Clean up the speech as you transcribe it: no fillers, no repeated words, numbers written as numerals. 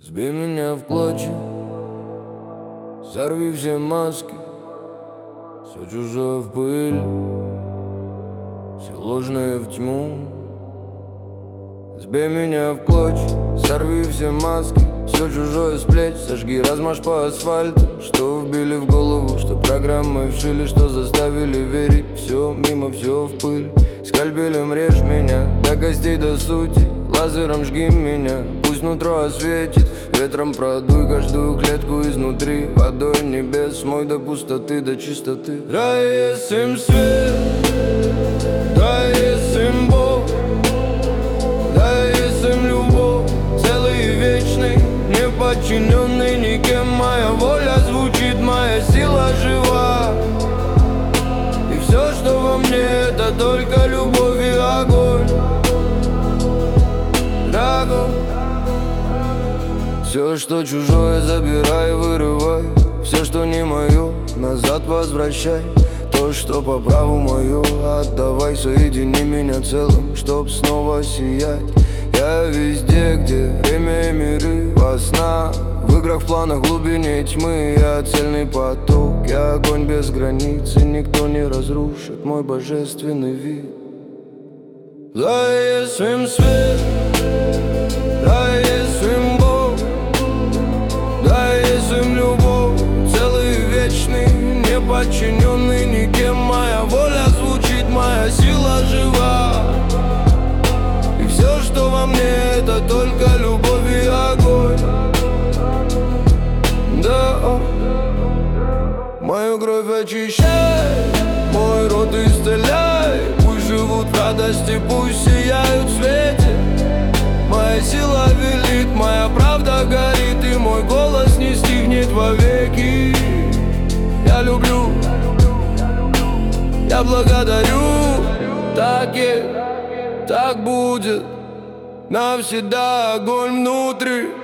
Сбей меня в клочья, сорви все маски, все чужое в пыль, все ложное в тьму. Сбей меня в клочья, сорви все маски, все чужое с плеч, сожги, размажь по асфальту, что вбили в голову, что программы вшили, что заставили верить. Все мимо, все в пыль, скальпелем режь меня до костей, до сути, лазером жги меня, пусть нутро осветит, ветром продуй каждую клетку изнутри, водой небес смой до пустоты, до чистоты. Дай им свет, дай им Бог, дай им любовь, целый и вечный, не подчиненный никем. Моя воля звучит, моя сила жива, и все, что во мне, это только любовь и огонь. Все, что чужое, забирай, вырывай, все, что не мое, назад возвращай. То, что по праву мое, отдавай, соедини меня целым, чтоб снова сиять. Я везде, где время и миры, во снах, в играх, в планах, в глубине тьмы. Я цельный поток, я огонь без границ, и никто не разрушит мой божественный вид. Дай им свет, дай им Бог, дай им любовь, целый и вечный, не подчиненный никем. Моя воля звучит, моя сила жива, и все, что во мне, это только любовь и огонь. Да, мою кровь очищай, мой рот исцеляй. Пусть живут в радости, пусть сияют в свете. Моя сила велит, моя правда горит, и мой голос не стихнет вовеки. Я люблю, я благодарю, так и так будет, навсегда огонь внутри.